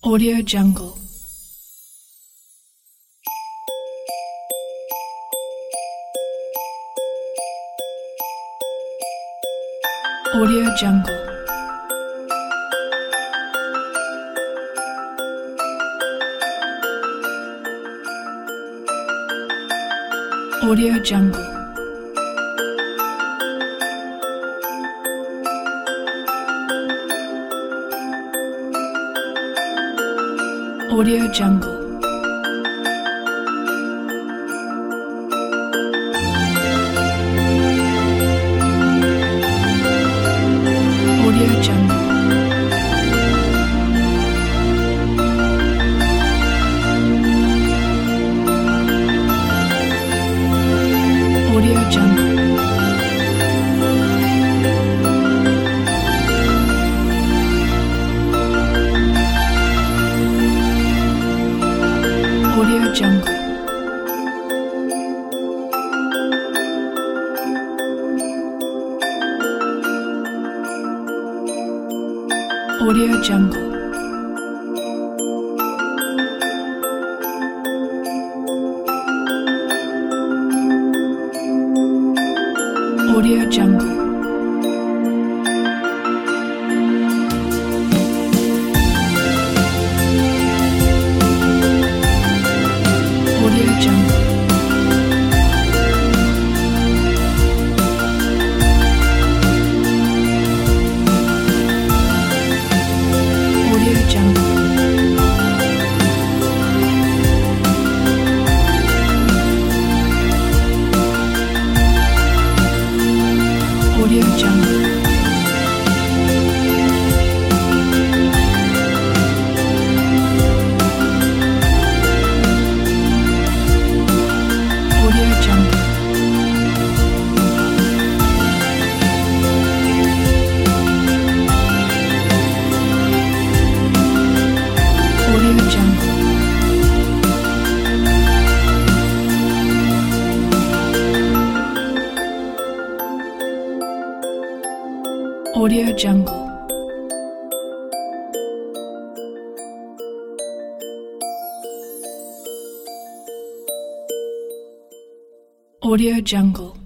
Audio Jungle. Audio Jungle. Audio Jungle. Audio Jungle. Audio Jungle. Audio Jungle. Audio Jungle. Audio Jungle. Audio Jungle. Audio Jungle. Audio Jungle. Audio Jungle. Audio Jungle. Audio Jungle. Audio Jungle. Audio Jungle.